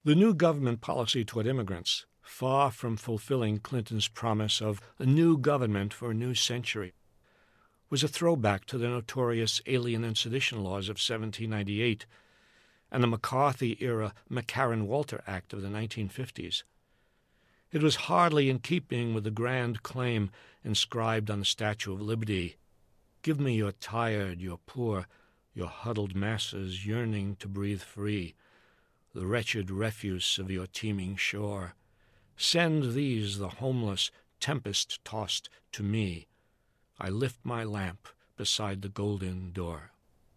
The new government policy toward immigrants, far from fulfilling Clinton's promise of a new government for a new century, was a throwback to the notorious Alien and Sedition laws of 1798 and the McCarthy-era McCarran-Walter Act of the 1950s. It was hardly in keeping with the grand claim inscribed on the Statue of Liberty, "Give me your tired, your poor, your huddled masses yearning to breathe free, the wretched refuse of your teeming shore. Send these, the homeless, tempest-tossed, to me. I lift my lamp beside the golden door."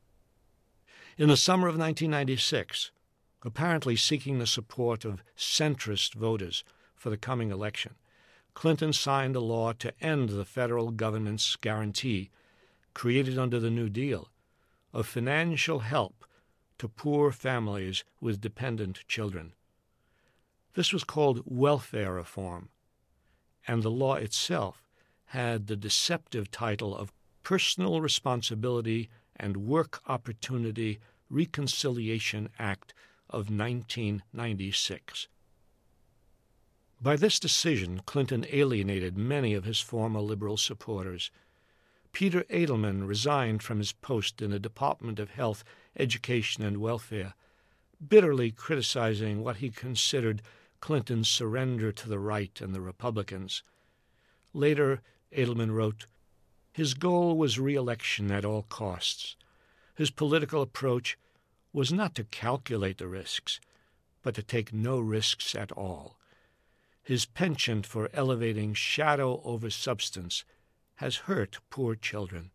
In the summer of 1996, apparently seeking the support of centrist voters for the coming election, Clinton signed a law to end the federal government's guarantee, created under the New Deal, of financial help to poor families with dependent children. This was called welfare reform, and the law itself had the deceptive title of Personal Responsibility and Work Opportunity Reconciliation Act of 1996. By this decision, Clinton alienated many of his former liberal supporters. Peter Edelman resigned from his post in the Department of Health, Education, and Welfare, bitterly criticizing what he considered Clinton's surrender to the right and the Republicans. Later, Edelman wrote, "His goal was re-election at all costs. His political approach was not to calculate the risks, but to take no risks at all. His penchant for elevating shadow over substance has hurt poor children."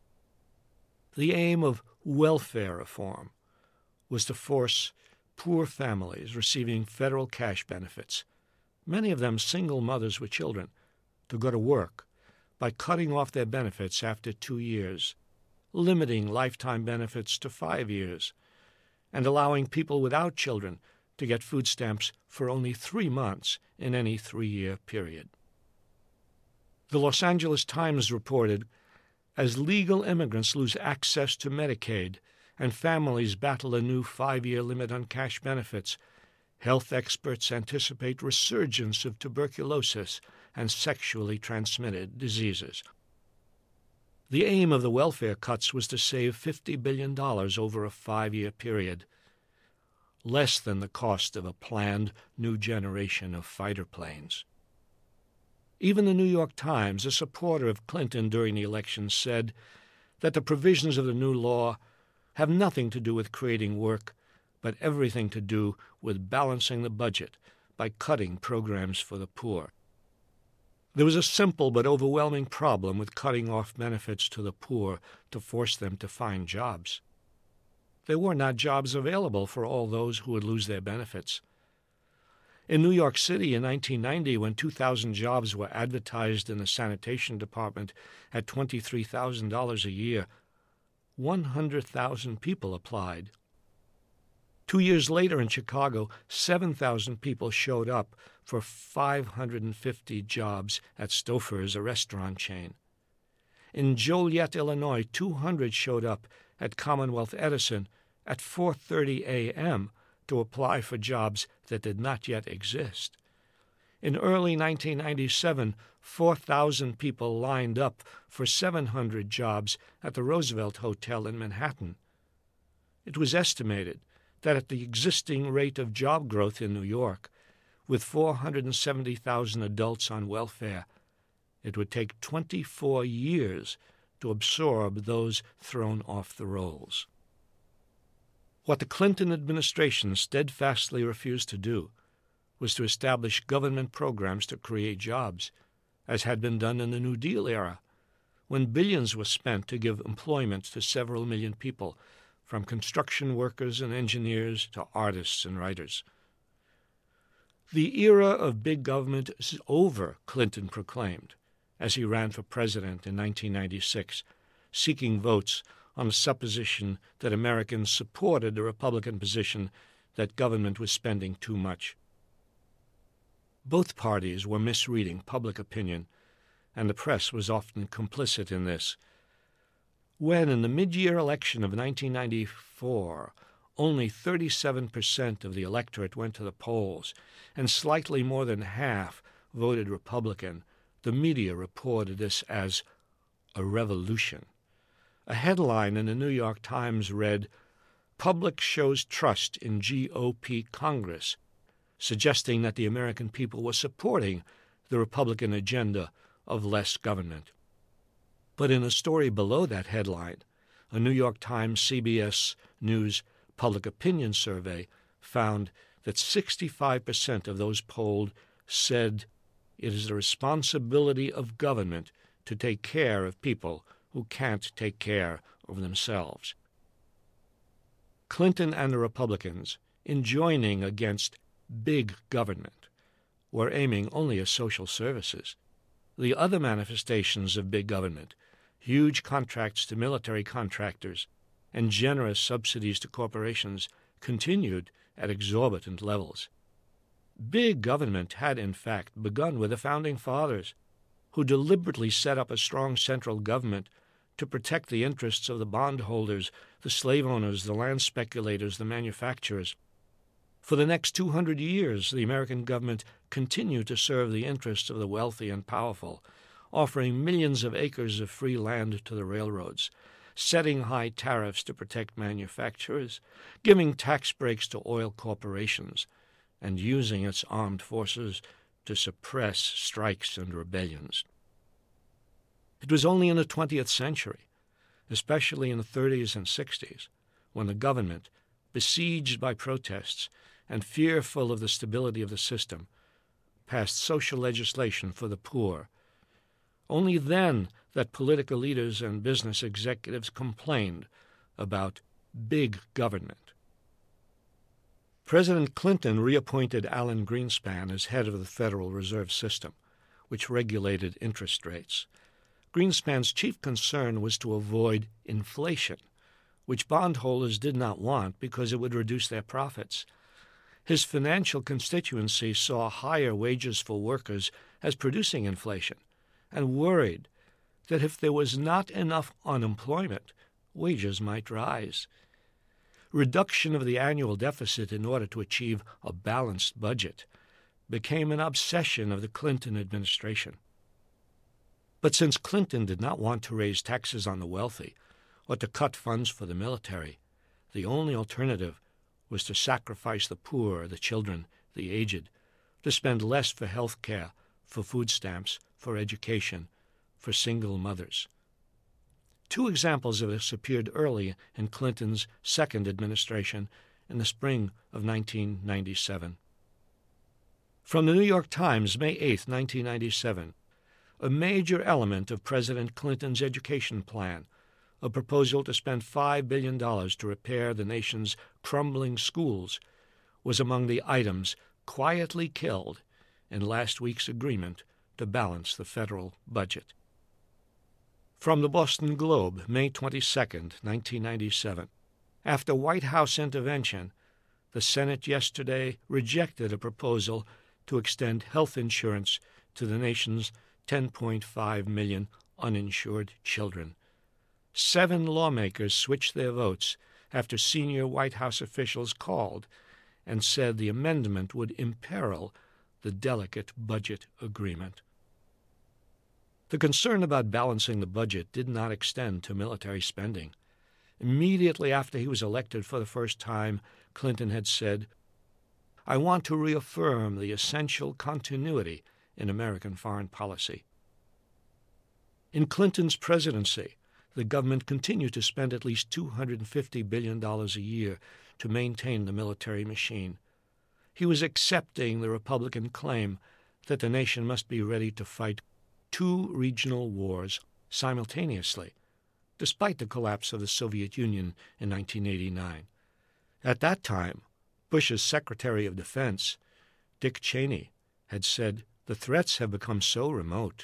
The aim of welfare reform was to force poor families receiving federal cash benefits, many of them single mothers with children, to go to work by cutting off their benefits after 2 years, limiting lifetime benefits to 5 years, and allowing people without children to get food stamps for only 3 months in any 3-year period. The Los Angeles Times reported, as legal immigrants lose access to Medicaid and families battle a new 5-year limit on cash benefits, health experts anticipate resurgence of tuberculosis and sexually transmitted diseases. The aim of the welfare cuts was to save $50 billion over a 5-year period, less than the cost of a planned new generation of fighter planes. Even the New York Times, a supporter of Clinton during the election, said that the provisions of the new law have nothing to do with creating work, but everything to do with balancing the budget by cutting programs for the poor. There was a simple but overwhelming problem with cutting off benefits to the poor to force them to find jobs. There were not jobs available for all those who would lose their benefits. In New York City in 1990, when 2,000 jobs were advertised in the sanitation department at $23,000 a year, 100,000 people applied. 2 years later in Chicago, 7,000 people showed up for 550 jobs at Stouffer's, a restaurant chain. In Joliet, Illinois, 200 showed up at Commonwealth Edison at 4:30 a.m. to apply for jobs that did not yet exist. In early 1997, 4,000 people lined up for 700 jobs at the Roosevelt Hotel in Manhattan. It was estimated that at the existing rate of job growth in New York, with 470,000 adults on welfare, it would take 24 years to absorb those thrown off the rolls. What the Clinton administration steadfastly refused to do was to establish government programs to create jobs, as had been done in the New Deal era, when billions were spent to give employment to several million people, from construction workers and engineers to artists and writers. The era of big government is over, Clinton proclaimed, as he ran for president in 1996, seeking votes on the supposition that Americans supported the Republican position that government was spending too much. Both parties were misreading public opinion, and the press was often complicit in this. When, in the mid-year election of 1994, only 37% of the electorate went to the polls, and slightly more than half voted Republican, the media reported this as a revolution. A headline in the New York Times read, "Public shows trust in GOP Congress," suggesting that the American people were supporting the Republican agenda of less government. But in a story below that headline, a New York Times CBS News public opinion survey found that 65% of those polled said it is the responsibility of government to take care of people who can't take care of themselves. Clinton and the Republicans, in joining against big government, were aiming only at social services. The other manifestations of big government, huge contracts to military contractors and generous subsidies to corporations, continued at exorbitant levels. Big government had, in fact, begun with the Founding Fathers, who deliberately set up a strong central government to protect the interests of the bondholders, the slave owners, the land speculators, the manufacturers. For the next 200 years, the American government continued to serve the interests of the wealthy and powerful, offering millions of acres of free land to the railroads, setting high tariffs to protect manufacturers, giving tax breaks to oil corporations, and using its armed forces to suppress strikes and rebellions. It was only in the 20th century, especially in the 30s and 60s, when the government, besieged by protests and fearful of the stability of the system, passed social legislation for the poor. Only then that political leaders and business executives complained about big government. President Clinton reappointed Alan Greenspan as head of the Federal Reserve System, which regulated interest rates. Greenspan's chief concern was to avoid inflation, which bondholders did not want because it would reduce their profits. His financial constituency saw higher wages for workers as producing inflation, and worried that if there was not enough unemployment, wages might rise. Reduction of the annual deficit in order to achieve a balanced budget became an obsession of the Clinton administration. But since Clinton did not want to raise taxes on the wealthy or to cut funds for the military, the only alternative was to sacrifice the poor, the children, the aged, to spend less for health care, for food stamps, for education, for single mothers. Two examples of this appeared early in Clinton's second administration in the spring of 1997. From the New York Times, May 8, 1997, a major element of President Clinton's education plan, a proposal to spend $5 billion to repair the nation's crumbling schools, was among the items quietly killed in last week's agreement to balance the federal budget. From the Boston Globe, May 22, 1997. After White House intervention, the Senate yesterday rejected a proposal to extend health insurance to the nation's 10.5 million uninsured children. 7 lawmakers switched their votes after senior White House officials called and said the amendment would imperil the delicate budget agreement. The concern about balancing the budget did not extend to military spending. Immediately after he was elected for the first time, Clinton had said, "I want to reaffirm the essential continuity in American foreign policy." In Clinton's presidency, the government continued to spend at least $250 billion a year to maintain the military machine. He was accepting the Republican claim that the nation must be ready to fight 2 regional wars simultaneously, despite the collapse of the Soviet Union in 1989. At that time, Bush's Secretary of Defense, Dick Cheney, had said the threats have become so remote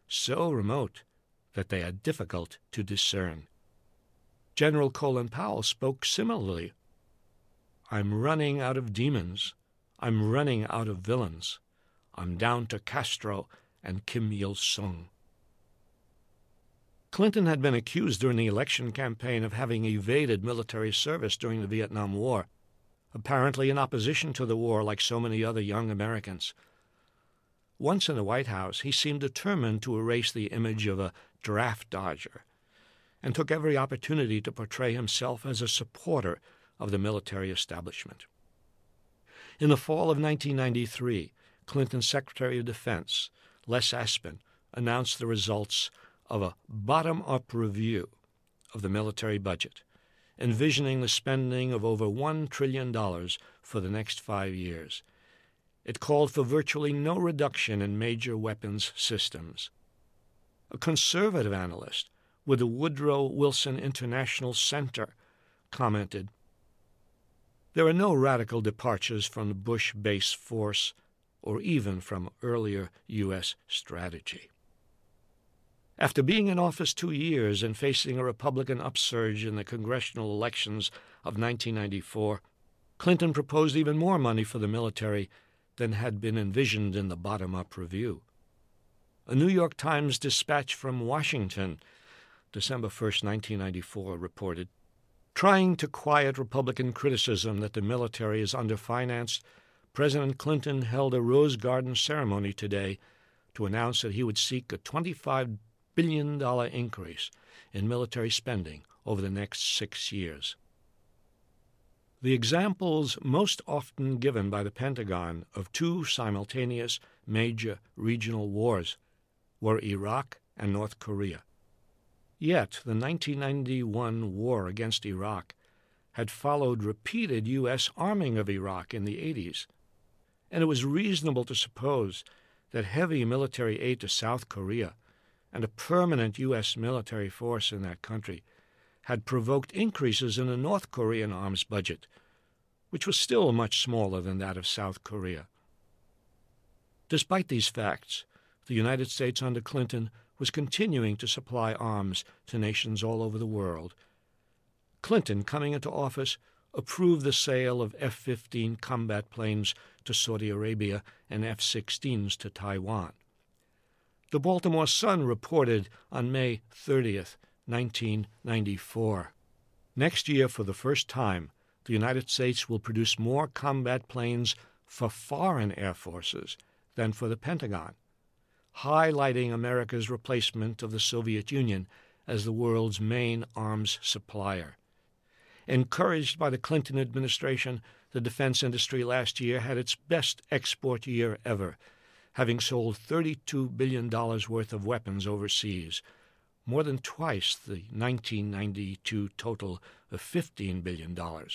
that they are difficult to discern. General Colin Powell spoke similarly. "I'm running out of demons. I'm running out of villains. I'm down to Castro and Kim Il-sung." Clinton had been accused during the election campaign of having evaded military service during the Vietnam War, apparently in opposition to the war like so many other young Americans. Once in the White House, he seemed determined to erase the image of a draft dodger and took every opportunity to portray himself as a supporter of the military establishment. In the fall of 1993, Clinton's Secretary of Defense, Les Aspin, announced the results of a bottom-up review of the military budget, envisioning the spending of over $1 trillion for the next 5 years. It called for virtually no reduction in major weapons systems. A conservative analyst with the Woodrow Wilson International Center commented, "There are no radical departures from the Bush base force or even from earlier U.S. strategy." After being in office 2 years and facing a Republican upsurge in the congressional elections of 1994, Clinton proposed even more money for the military than had been envisioned in the bottom-up review. A New York Times dispatch from Washington, December 1st, 1994, reported, "Trying to quiet Republican criticism that the military is underfinanced, President Clinton held a Rose Garden ceremony today to announce that he would seek a $25 billion increase in military spending over the next 6 years." The examples most often given by the Pentagon of two simultaneous major regional wars were Iraq and North Korea. Yet the 1991 war against Iraq had followed repeated U.S. arming of Iraq in the 80s, and it was reasonable to suppose that heavy military aid to South Korea and a permanent U.S. military force in that country had provoked increases in the North Korean arms budget, which was still much smaller than that of South Korea. Despite these facts, the United States under Clinton was continuing to supply arms to nations all over the world. Clinton, coming into office, approved the sale of F-15 combat planes to Saudi Arabia and F-16s to Taiwan. The Baltimore Sun reported on May 30th, 1994, "Next year, for the first time, the United States will produce more combat planes for foreign air forces than for the Pentagon, highlighting America's replacement of the Soviet Union as the world's main arms supplier." Encouraged by the Clinton administration, the defense industry last year had its best export year ever, having sold $32 billion worth of weapons overseas, more than twice the 1992 total of $15 billion.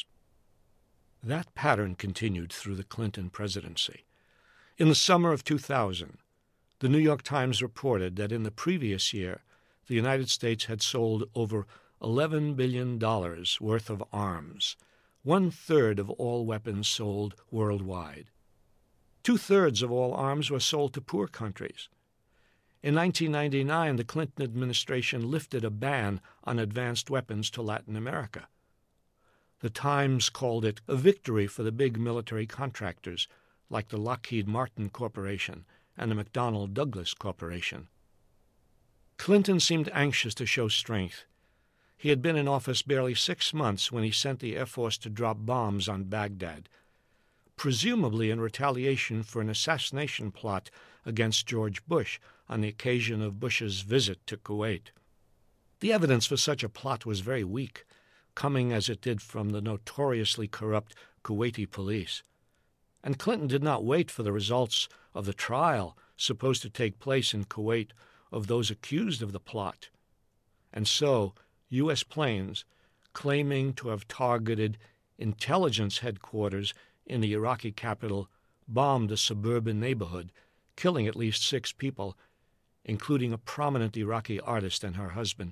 That pattern continued through the Clinton presidency. In the summer of 2000, the New York Times reported that in the previous year, the United States had sold over $11 billion worth of arms, 1/3 of all weapons sold worldwide. 2/3 of all arms were sold to poor countries. In 1999, the Clinton administration lifted a ban on advanced weapons to Latin America. The Times called it a victory for the big military contractors like the Lockheed Martin Corporation and the McDonnell Douglas Corporation. Clinton seemed anxious to show strength. He had been in office barely 6 months when he sent the Air Force to drop bombs on Baghdad, presumably in retaliation for an assassination plot against George Bush on the occasion of Bush's visit to Kuwait. The evidence for such a plot was very weak, coming as it did from the notoriously corrupt Kuwaiti police. And Clinton did not wait for the results of the trial supposed to take place in Kuwait of those accused of the plot. And so, U.S. planes, claiming to have targeted intelligence headquarters in the Iraqi capital, bombed a suburban neighborhood, killing at least 6 people, including a prominent Iraqi artist and her husband.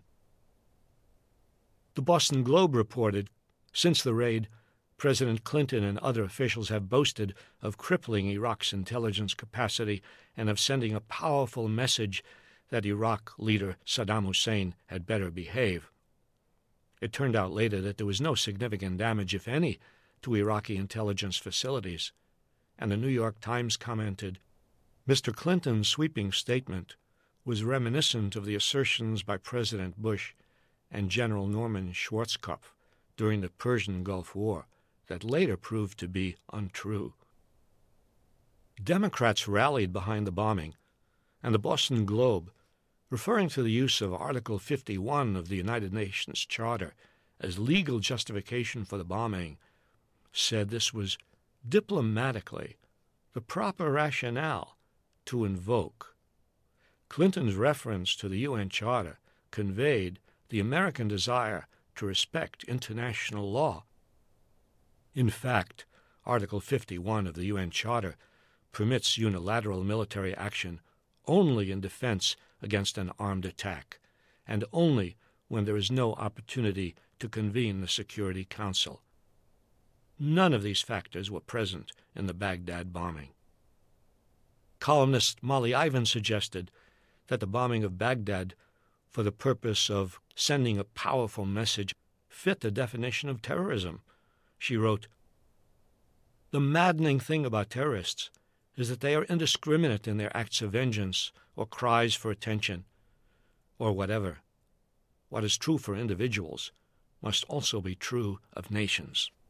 The Boston Globe reported, since the raid, President Clinton and other officials have boasted of crippling Iraq's intelligence capacity and of sending a powerful message that Iraq leader Saddam Hussein had better behave. It turned out later that there was no significant damage, if any, to Iraqi intelligence facilities, and the New York Times commented, "Mr. Clinton's sweeping statement was reminiscent of the assertions by President Bush and General Norman Schwarzkopf during the Persian Gulf War that later proved to be untrue. Democrats rallied behind the bombing, and the Boston Globe, referring to the use of Article 51 of the United Nations Charter as legal justification for the bombing, said this was diplomatically the proper rationale to invoke. Clinton's reference to the UN Charter conveyed the American desire to respect international law. In fact, Article 51 of the UN Charter permits unilateral military action only in defense against an armed attack, and only when there is no opportunity to convene the Security Council. None of these factors were present in the Baghdad bombing. Columnist Molly Ivins suggested that the bombing of Baghdad for the purpose of sending a powerful message fit the definition of terrorism. She wrote, "The maddening thing about terrorists is that they are indiscriminate in their acts of vengeance or cries for attention, or whatever. What is true for individuals must also be true of nations."